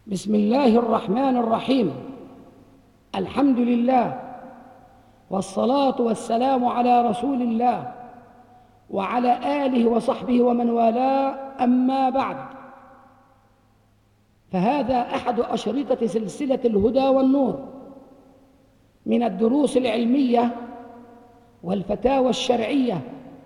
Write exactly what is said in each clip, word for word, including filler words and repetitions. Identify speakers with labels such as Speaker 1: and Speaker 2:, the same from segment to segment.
Speaker 1: بسم الله الرحمن الرحيم. الحمد لله والصلاة والسلام على رسول الله وعلى آله وصحبه ومن والاه، أما بعد، فهذا أحد أشرطة سلسلة الهدى والنور من الدروس العلمية والفتاوى الشرعية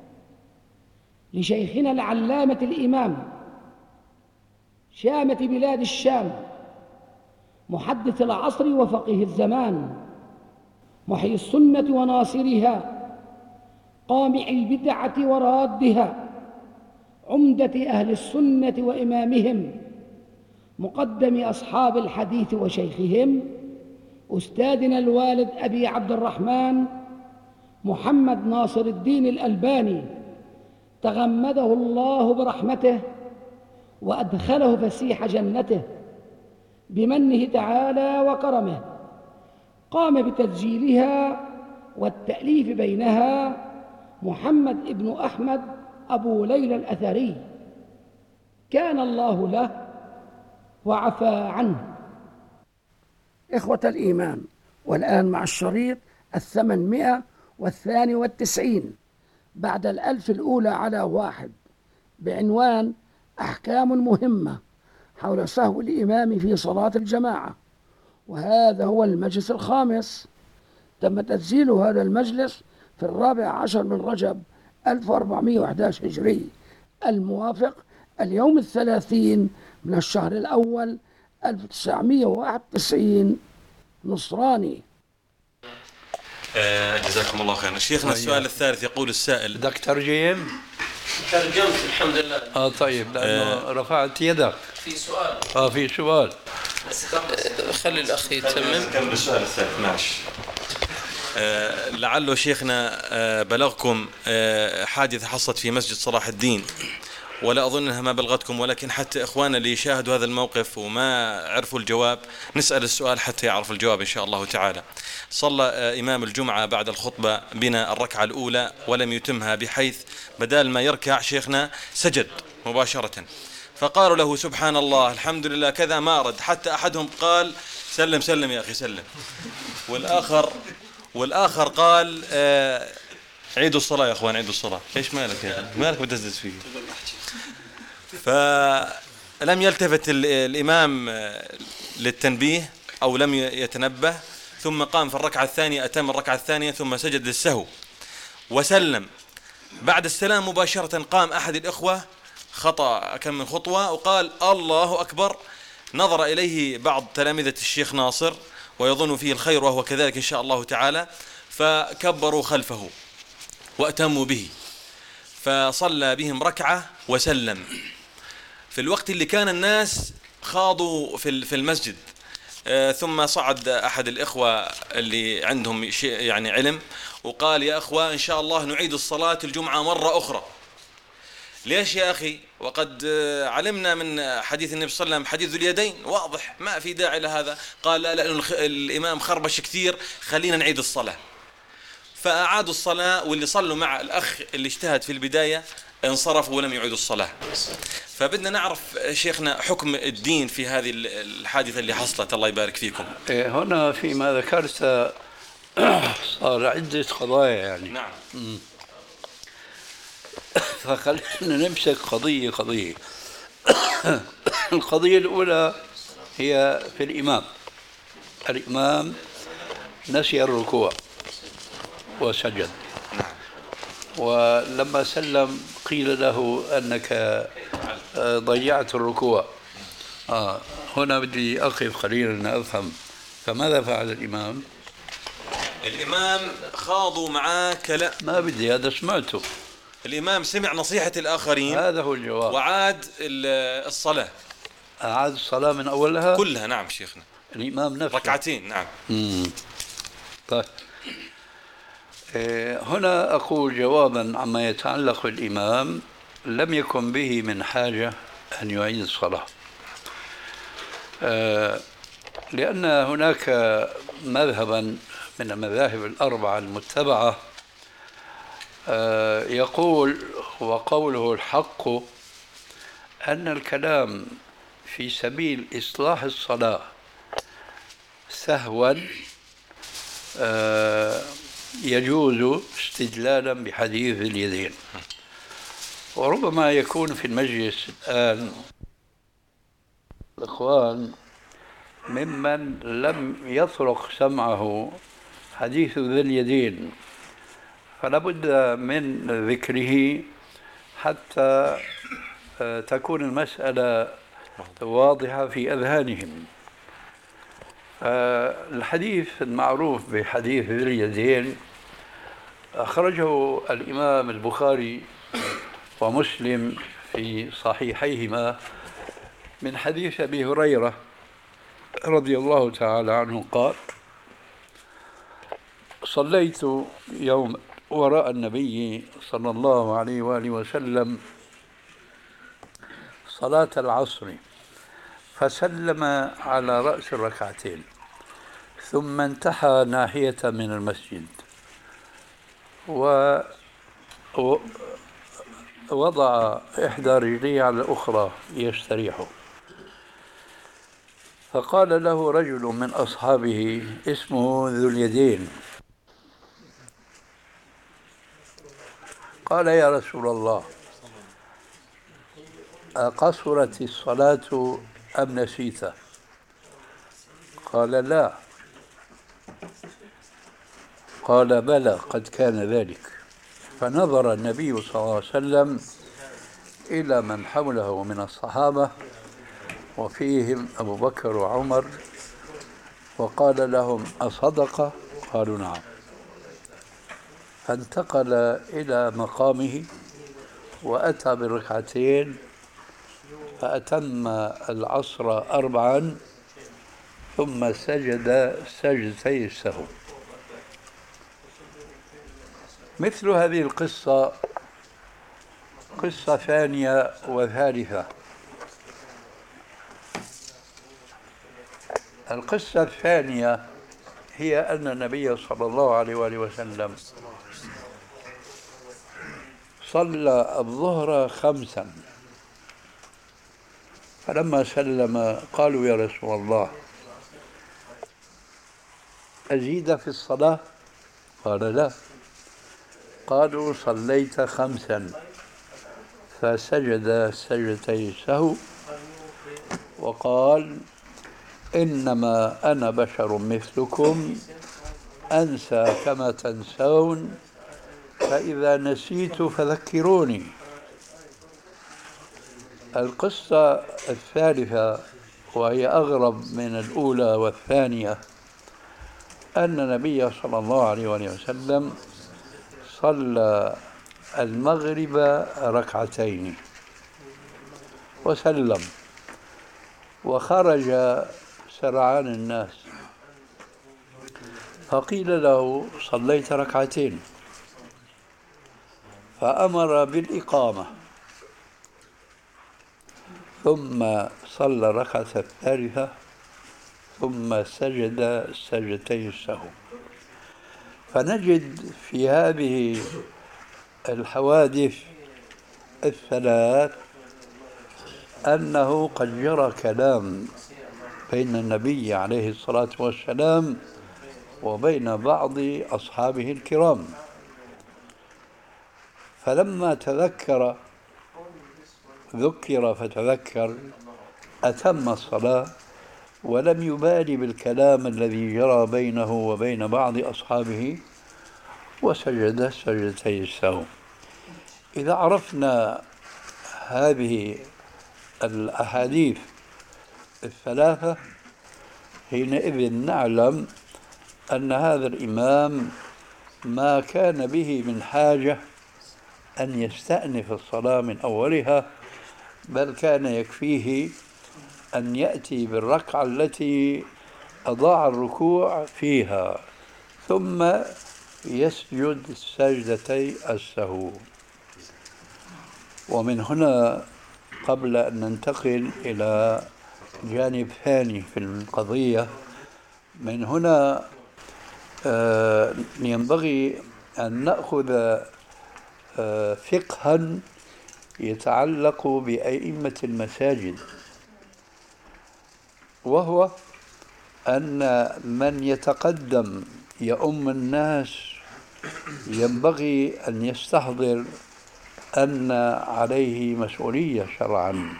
Speaker 1: لشيخنا العلامة الإمام شامة بلاد الشام، محدث العصر وفقيه الزمان، محيي السنة وناصرها، قامع البدعة ورادها، عمدة أهل السنة وإمامهم، مقدم أصحاب الحديث وشيخهم، أستاذنا الوالد أبي عبد الرحمن محمد ناصر الدين الألباني، تغمده الله برحمته وأدخله فسيح جنته بمنه تعالى وكرمه. قام بتسجيلها والتأليف بينها محمد ابن أحمد أبو ليلى الأثري، كان الله له وعفى عنه. إخوة الإيمان، والآن مع الشريط الثمانمائة والثاني والتسعين بعد الألف الأولى على واحد، بعنوان أحكام مهمة حول سهو الإمام في صلاة الجماعة. وهذا هو المجلس الخامس. تم تسجيل هذا المجلس في الرابع عشر من رجب ألف وأربعمائة وأحد عشر هجري، الموافق اليوم الثلاثين من الشهر الأول ألف وتسعمائة وواحد وتسعين نصراني.
Speaker 2: آه جزاكم الله خيرا. شيخنا السؤال الثالث يقول السائل:
Speaker 3: بدك ترجم؟
Speaker 4: ترجمت الحمد لله.
Speaker 3: اه طيب، لأنه آه رفعت يدك.
Speaker 4: في سؤال.
Speaker 3: اه في سؤال.
Speaker 4: خلي الأخ يتمم.
Speaker 2: كمل السؤال الثالث. ماشي. آه لعله شيخنا آه بلغكم آه حادثة حصلت في مسجد صلاح الدين، ولا أظن أنها ما بلغتكم، ولكن حتى إخواننا اللي شاهدوا هذا الموقف وما عرفوا الجواب نسأل السؤال حتى يعرفوا الجواب إن شاء الله تعالى. صلى إمام الجمعة بعد الخطبة بنا الركعة الأولى ولم يتمها، بحيث بدال ما يركع شيخنا سجد مباشرة، فقالوا له: سبحان الله، الحمد لله، كذا، ما أرد. حتى أحدهم قال: سلم سلم يا أخي سلم. والآخر والآخر قال: آه عيدوا الصلاة يا أخوان، عيدوا الصلاة. إيش مالك يا أخي؟ مالك بتدزدز فيه؟ فلم يلتفت الإمام للتنبيه أو لم يتنبه، ثم قام في الركعة الثانية، أتم الركعة الثانية ثم سجد للسهو وسلم. بعد السلام مباشرة قام أحد الإخوة، خطأ كم من خطوة، وقال: الله أكبر. نظر إليه بعض تلامذة الشيخ ناصر ويظن فيه الخير وهو كذلك إن شاء الله تعالى، فكبروا خلفه وأتموا به، فصلى بهم ركعة وسلم في الوقت اللي كان الناس خاضوا في المسجد. آه ثم صعد أحد الإخوة اللي عندهم شيء يعني علم وقال: يا أخوة، إن شاء الله نعيد الصلاة الجمعة مرة أخرى. ليش يا أخي؟ وقد آه علمنا من حديث النبي صلى الله عليه وسلم حديث ذو اليدين واضح، ما في داعي لهذا. قال: لا، لأن الإمام خربش كثير، خلينا نعيد الصلاة. فأعادوا الصلاة، واللي صلوا مع الأخ اللي اجتهد في البداية انصرفوا ولم يعيدوا الصلاة. فبدنا نعرف شيخنا حكم الدين في هذه الحادثة اللي حصلت، الله يبارك فيكم.
Speaker 3: هنا فيما ذكرت صار عدة قضايا يعني.
Speaker 2: نعم.
Speaker 3: فخلينا نمسك قضية قضية. القضية الأولى هي في الإمام. الإمام نسي الركوع وسجد، ولما سلم قيل له أنك ضيعت الركوع. آه هنا بدي أقف قليلا أفهم، فماذا فعل الإمام؟
Speaker 2: الإمام خاضوا معاه كلام،
Speaker 3: ما بدي، هذا سمعته.
Speaker 2: الإمام سمع نصيحة الآخرين،
Speaker 3: هذا هو الجواب،
Speaker 2: وعاد الصلاة.
Speaker 3: أعاد الصلاة من أولها
Speaker 2: كلها. نعم شيخنا.
Speaker 3: الإمام نفسه
Speaker 2: ركعتين. نعم.
Speaker 3: مم. طيب، هنا أقول جوابا عما يتعلق بالإمام: لم يكن به من حاجة أن يعيد الصلاة، لأن هناك مذهبا من المذاهب الأربعة المتبعة يقول، وقوله الحق، أن الكلام في سبيل إصلاح الصلاة سهوا يجوز استدلالا بحديث اليدين. وربما يكون في المجلس الآن الإخوان ممن لم يطرق سمعه حديث ذي اليدين، فلا بد من ذكره حتى تكون المسألة واضحة في أذهانهم. الحديث المعروف بحديث ذي اليدين أخرجه الإمام البخاري ومسلم في صحيحيهما من حديث أبي هريرة رضي الله تعالى عنه قال: صليت يوم وراء النبي صلى الله عليه وآله وسلم صلاة العصر فسلم على رأس الركعتين ثم انتحى ناحية من المسجد ووضع إحدى رجليه على الأخرى يستريح. فقال له رجل من أصحابه اسمه ذو اليدين، قال: يا رسول الله، أقصرت الصلاة أم نسيت؟ قال: لا. قال: بلى، قد كان ذلك. فنظر النبي صلى الله عليه وسلم إلى من حوله من الصحابة وفيهم أبو بكر وعمر وقال لهم: أصدق؟ قالوا: نعم. فانتقل إلى مقامه وأتى بالركعتين فأتم العصر أربعا ثم سجد سجدتي السهو. مثل هذه القصة قصة ثانية وثالثة. القصة الثانية هي أن النبي صلى الله عليه وآله وسلم صلى الظهر خمسا، فلما سلم قالوا: يا رسول الله، أزيد في الصلاة؟ قال: لا. قالوا: صليت خمسا، فسجد سجدتي السهو وقال: إنما أنا بشر مثلكم أنسى كما تنسون، فإذا نسيت فذكروني. القصة الثالثة وهي أغرب من الأولى والثانية أن النبي صلى الله عليه وسلم صلى المغرب ركعتين وسلم وخرج سرعان الناس، فقيل له: صليت ركعتين، فأمر بالإقامة ثم صلى الركعة الثالثة ثم سجد سجدتي السهو. فنجد في هذه الحوادث الثلاث أنه قد جرى كلام بين النبي عليه الصلاة والسلام وبين بعض أصحابه الكرام، فلما تذكر ذكر فتذكر أتم الصلاة ولم يبالي بالكلام الذي جرى بينه وبين بعض أصحابه وسجد سجدتي السهو. إذا عرفنا هذه الأحاديث الثلاثة حينئذ نعلم أن هذا الإمام ما كان به من حاجة أن يستأنف الصلاة من أولها، بل كان يكفيه أن يأتي بالركعة التي أضاع الركوع فيها ثم يسجد سجدتي السهو. ومن هنا قبل أن ننتقل إلى جانب ثاني في القضية، من هنا آه ينبغي أن نأخذ آه فقها يتعلق بأئمة المساجد. وهو أن من يتقدم يؤم الناس ينبغي أن يستحضر أن عليه مسؤولية شرعا،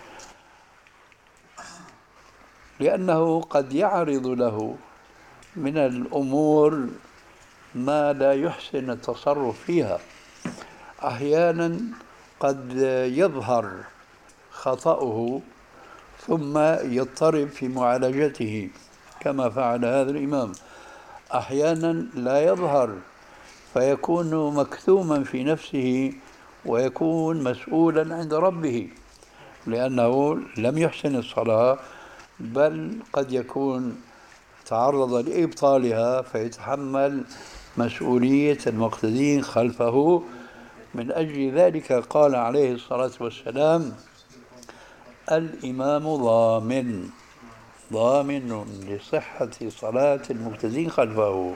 Speaker 3: لأنه قد يعرض له من الأمور ما لا يحسن التصرف فيها. أحيانا قد يظهر خطأه ثم يضطرب في معالجته كما فعل هذا الإمام. أحيانا لا يظهر فيكون مكتوما في نفسه ويكون مسؤولا عند ربه لأنه لم يحسن الصلاة، بل قد يكون تعرض لإبطالها فيتحمل مسؤولية المقتدين خلفه. من أجل ذلك قال عليه الصلاة والسلام: الإمام ضامن ضامن لصحة صلاة المقتدين خلفه.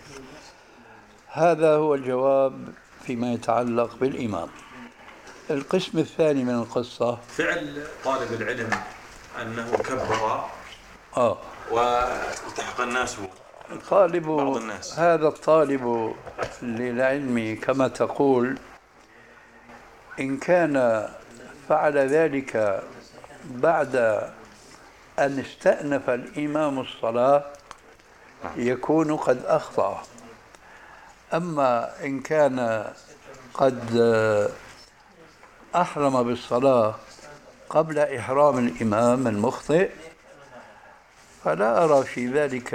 Speaker 3: هذا هو الجواب فيما يتعلق بالإمام. القسم الثاني من القصة
Speaker 2: فعل طالب العلم أنه كبر
Speaker 3: آه.
Speaker 2: والتحق الناس
Speaker 3: طالب
Speaker 2: بعض الناس.
Speaker 3: هذا الطالب للعلم كما تقول إن كان فعل ذلك بعد أن استأنف الإمام الصلاة يكون قد أخطأ. أما إن كان قد أحرم بالصلاة قبل إحرام الإمام المخطئ فلا أرى في ذلك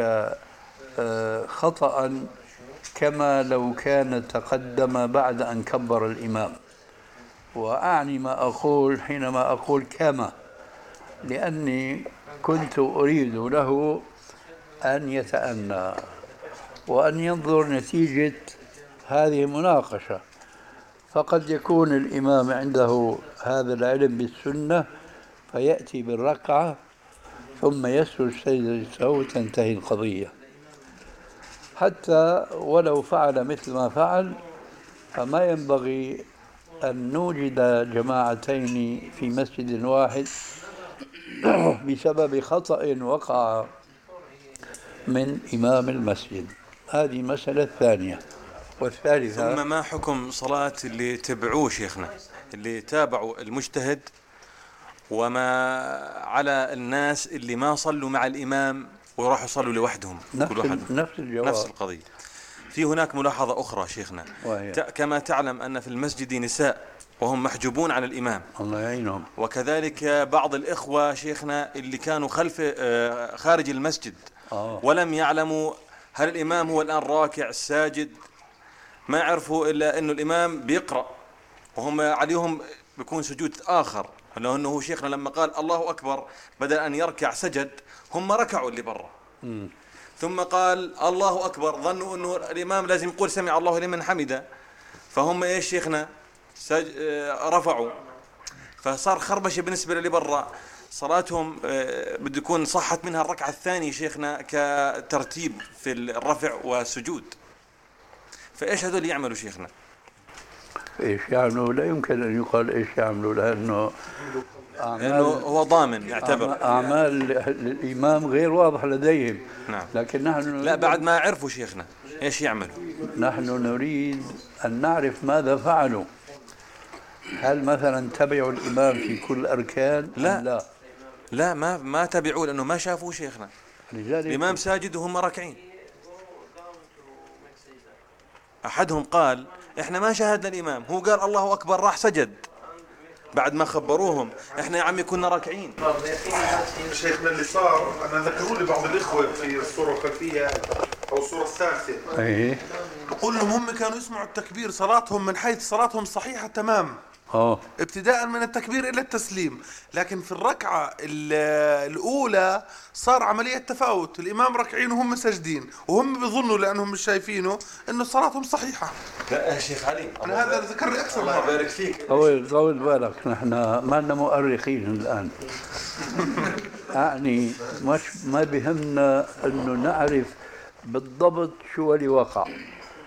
Speaker 3: خطأ كما لو كان تقدم بعد أن كبر الإمام. وأعني ما أقول حينما أقول كما، لأني كنت أريد له أن يتأنى وأن ينظر نتيجة هذه المناقشة. فقد يكون الإمام عنده هذا العلم بالسنة فيأتي بالركعة ثم يسجد سجدته وتنتهي القضية. حتى ولو فعل مثل ما فعل فما ينبغي أن نوجد جماعتين في مسجد واحد بسبب خطأ وقع من إمام المسجد. هذه مسألة ثانية. والثالثة
Speaker 2: ثم ما حكم صلاة اللي تبعوه شيخنا، اللي تابعوا المجتهد، وما على الناس اللي ما صلوا مع الإمام وراحوا يصلوا لوحدهم؟
Speaker 3: نفس,
Speaker 2: كل واحد
Speaker 3: نفس الجواب،
Speaker 2: نفس القضية. في هناك ملاحظة أخرى شيخنا، كما تعلم أن في المسجد نساء وهم محجوبون عن الإمام،
Speaker 3: الله يعينهم،
Speaker 2: وكذلك بعض الإخوة شيخنا اللي كانوا خلف خارج المسجد
Speaker 3: آه.
Speaker 2: ولم يعلموا هل الإمام هو الآن راكع ساجد، ما يعرفوا إلا أنه الإمام بيقرأ وهم عليهم بيكون سجود آخر، لأنه هو شيخنا لما قال الله أكبر بدل أن يركع سجد، هم ركعوا اللي برا. ثم قال الله أكبر ظنوا أنه الإمام لازم يقول سمع الله لمن حمده، فهم إيش شيخنا سج... رفعوا، فصار خربشة بالنسبة للي برا. صلاتهم بده يكون صحت منها الركعة الثانية شيخنا كترتيب في الرفع والسجود. فإيش هذول يعملوا شيخنا؟
Speaker 3: إيش يعملوا؟ لا يمكن أن يقال إيش يعملوا، لأنه
Speaker 2: لأنه هو ضامن يعتبر
Speaker 3: أعمال الإمام غير واضحة لديهم.
Speaker 2: نعم.
Speaker 3: لكن نحن
Speaker 2: لا بعد ما عرفوا شيخنا إيش يعملوا؟
Speaker 3: نحن نريد أن نعرف ماذا فعلوا. هل مثلا تبعوا الإمام في كل أركان؟
Speaker 2: لا
Speaker 3: لا
Speaker 2: لا ما ما تبعوا لأنه ما شافوا شيخنا الإمام ساجد وهم راكعين. أحدهم قال إحنا ما شاهدنا الإمام، هو قال الله أكبر راح سجد بعد ما خبروهم، إحنا يا عمي كنا راكعين.
Speaker 5: شيخنا اللي صار أنا ذكروا لي بعض الإخوة في الصورة الخلفية أو الصورة الثالثة،
Speaker 3: أيه
Speaker 5: يقول لهم هم كانوا يسمعوا التكبير صلاتهم من حيث صلاتهم صحيحة تمام
Speaker 3: أوه.
Speaker 5: ابتداء من التكبير إلى التسليم، لكن في الركعة الأولى صار عملية تفاوت، الإمام ركعين وهم سجدين وهم بيظنوا لأنهم مش شايفينه إنه صلاتهم صحيحة.
Speaker 2: لا يا شيخ علي
Speaker 5: أنا هذا ذكر لي أكثر.
Speaker 2: الله يبارك فيك.
Speaker 3: طول طول بالك، نحن ما لنا مؤرخين الآن. يعني مش ما بهمنا إنه نعرف بالضبط شو اللي وقع،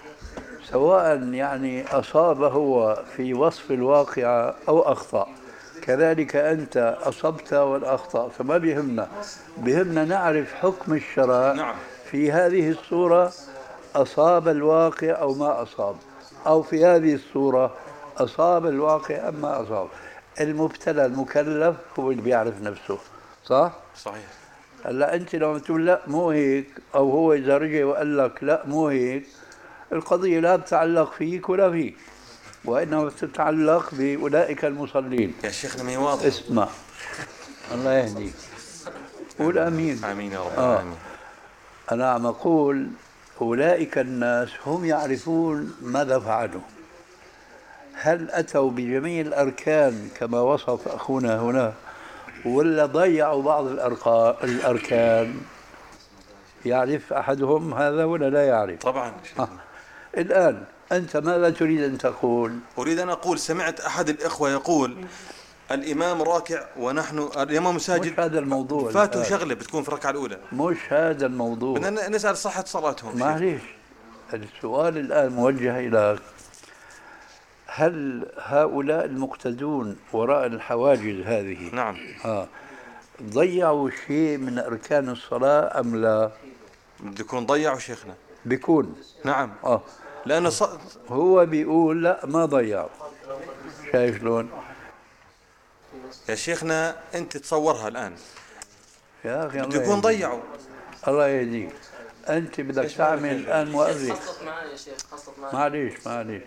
Speaker 3: سواء يعني أصاب هو في وصف الواقعة أو أخطأ. كذلك أنت أصبت والأخطأت، فما بيهمنا، بيهمنا نعرف حكم الشرع.
Speaker 2: نعم.
Speaker 3: في هذه الصورة أصاب الواقع أو ما أصاب، أو في هذه الصورة أصاب الواقع أم ما أصاب. المبتلى المكلف هو اللي بيعرف نفسه، صح؟
Speaker 2: صحيح.
Speaker 3: هلا أنت لو تقول لا مو هيك، أو هو إذا رجع وقال لك لا مو هيك، القضية لا تتعلق فيك ولا فيك، وإنما تتعلق بأولئك المصلين.
Speaker 2: يا شيخنا ما واضح.
Speaker 3: اسمع، الله يهديك، قول آمين.
Speaker 2: آمين يا رب.
Speaker 3: آه.
Speaker 2: آمين.
Speaker 3: أنا عم أقول أولئك الناس هم يعرفون ماذا فعلوا، هل أتوا بجميع الأركان كما وصف أخونا هنا، ولا ضيعوا بعض الأرقا- الأركان؟ يعرف أحدهم هذا ولا لا يعرف؟
Speaker 2: طبعا.
Speaker 3: آه. الآن أنت ماذا تريد أن تقول؟
Speaker 2: أريد أن أقول سمعت أحد الإخوة يقول الإمام راكع ونحن الإمام ساجد.
Speaker 3: مش هذا الموضوع.
Speaker 2: فاتوا
Speaker 3: الآن.
Speaker 2: شغلة بتكون في الركعة الأولى.
Speaker 3: مش هذا الموضوع.
Speaker 2: بدنا نسأل صحة صلاتهم.
Speaker 3: معليش، السؤال الآن موجه إلى هل هؤلاء المقتدون وراء الحواجز هذه
Speaker 2: نعم.
Speaker 3: آه ضيعوا شيء من أركان الصلاة أم لا؟
Speaker 2: بده يكون ضيعوا شيخنا.
Speaker 3: بيكون.
Speaker 2: نعم.
Speaker 3: آه
Speaker 2: لأنه ص...
Speaker 3: هو بيقول لا ما ضيعوا. شايف شلون؟
Speaker 2: يا شيخنا أنت تصورها الآن.
Speaker 3: يا أخي
Speaker 2: بده يكون ضيعوا.
Speaker 3: الله يهديك، أنت بدك تعمل الآن مؤرخ.
Speaker 4: خصت معي يا شيخ، خصت معي.
Speaker 3: معليش معليش،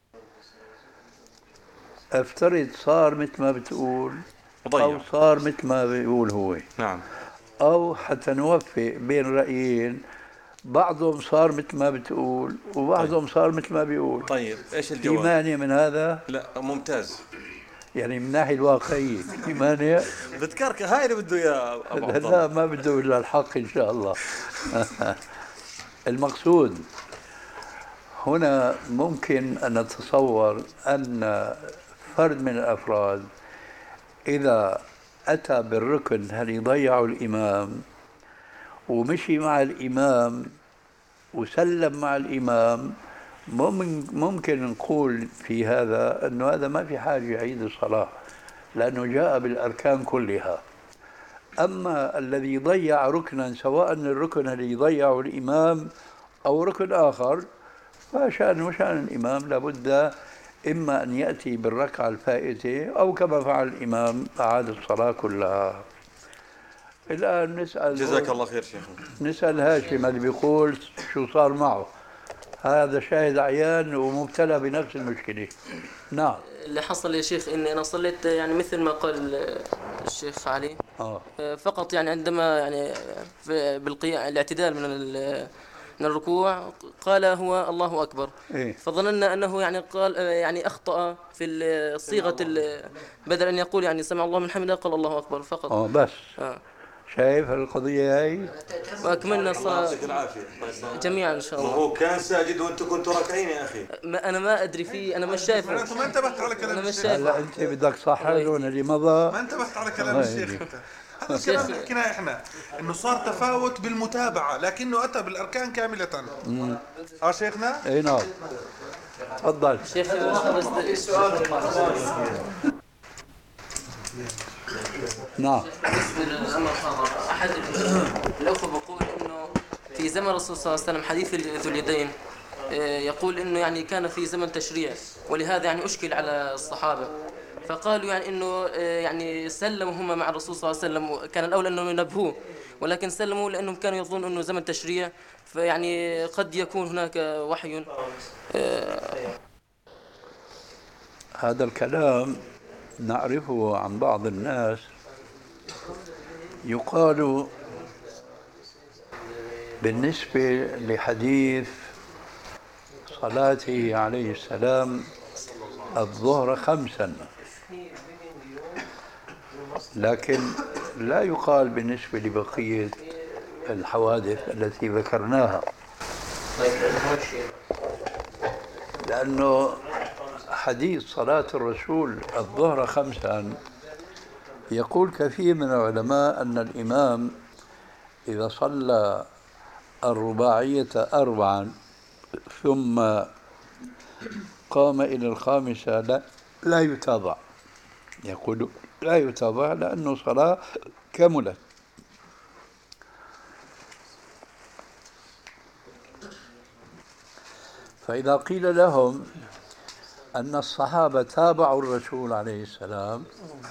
Speaker 3: افترض صار مثل ما بتقول
Speaker 2: وضيع.
Speaker 3: أو صار مثل ما بيقول هو.
Speaker 2: نعم.
Speaker 3: أو حتى نوفق بين رأيين، بعضهم صار مثل ما بتقول وبعضهم طيب. صار مثل ما بيقول.
Speaker 2: طيب إيش
Speaker 3: في
Speaker 2: الجواب؟
Speaker 3: مانع من هذا؟
Speaker 2: لا ممتاز.
Speaker 3: يعني من الناحية الواقعية في مانع؟
Speaker 2: بتكرك هاي اللي بده إياه أبو عبد الله.
Speaker 3: لا ما بده إلا الحق إن شاء الله. المقصود هنا ممكن أن نتصور أن فرد من الأفراد إذا أتى بالركن هل يضيع الإمام ومشي مع الإمام وسلم مع الإمام، ممكن نقول في هذا أنه هذا ما في حاجة يعيد الصلاة لأنه جاء بالأركان كلها. أما الذي ضيع ركنا، سواء الركن الذي يضيعه الإمام أو ركن آخر، فشأنه شأن الإمام، لابد إما أن يأتي بالركعة الفائتة أو كما فعل الإمام أعاد الصلاة كلها. الآن نسأل
Speaker 2: جزاك الله خير شيخنا.
Speaker 3: نسأل هاشم اللي بيقول شو صار معه، هذا شاهد عيان ومبتلى بنفس المشكلة. نعم.
Speaker 4: اللي حصل يا شيخ إني أنا صليت يعني مثل ما قال الشيخ علي.
Speaker 3: آه.
Speaker 4: فقط يعني عندما يعني بالقيام الاعتدال من من الركوع قال هو الله أكبر.
Speaker 3: إيه؟
Speaker 4: فظننا أنه يعني قال يعني أخطأ في صيغة بدل أن يقول يعني سمع الله من حمده قال الله أكبر فقط.
Speaker 3: آه بس.
Speaker 4: آه.
Speaker 3: شايف القضية هاي؟
Speaker 4: وأكملنا الصلاة جميعا إن شاء الله.
Speaker 2: هو كان ساجد وأنتم كنتوا راكعين يا أخي.
Speaker 4: ما أنا ما أدري فيه، أنا مش شايفه.
Speaker 5: أنت ما انتبهت على كلام الشيخ.
Speaker 3: هلا أنت بدك صححون اللي مضى.
Speaker 5: ما انتبهت على كلام الشيخ أنت. هذا الكلام اللي حكيناه إحنا، إنه صار تفاوت بالمتابعة لكنه أتى بالأركان كاملة. آه شيخنا؟
Speaker 3: أي نعم. تفضل.
Speaker 4: شيخ
Speaker 3: نعم.
Speaker 4: أحد الأخوة بقول إنه في زمن الرسول صلى الله عليه وسلم حديث ذو اليدين يقول إنه يعني كان في زمن تشريع، ولهذا يعني أشكل على الصحابة، فقالوا يعني إنه يعني سلموا هم مع الرسول صلى الله عليه وسلم، كان الأولى إنه ينبهوه ولكن سلموا لأنهم كانوا يظنون إنه زمن تشريع، فيعني قد يكون هناك وحي.
Speaker 3: هذا الكلام نعرفه عن بعض الناس، يقال بالنسبة لحديث صلاته عليه السلام الظهر خمسا، لكن لا يقال بالنسبة لبقية الحوادث التي ذكرناها، لأنه حديث صلاة الرسول الظهر خمسا يقول كثير من العلماء أن الإمام إذا صلى الرباعية أربعا ثم قام إلى الخامسة لا, لا يتابع، يقول لا يتابع لأنه صلاة كملت. فإذا قيل لهم أن الصحابة تابعوا الرسول عليه السلام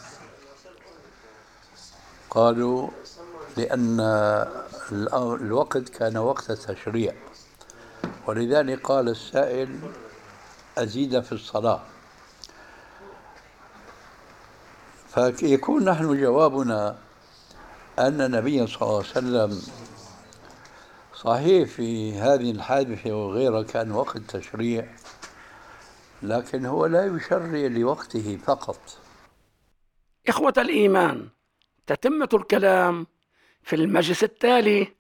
Speaker 3: قالوا لأن الوقت كان وقت تشريع، ولذلك قال السائل أزيد في الصلاة. فيكون نحن جوابنا أن النبي صلى الله عليه وسلم صحيح في هذه الحادثة وغيرها كان وقت تشريع، لكن هو لا يشرع لوقته فقط.
Speaker 1: إخوة الإيمان، تتمة الكلام في المجلس التالي.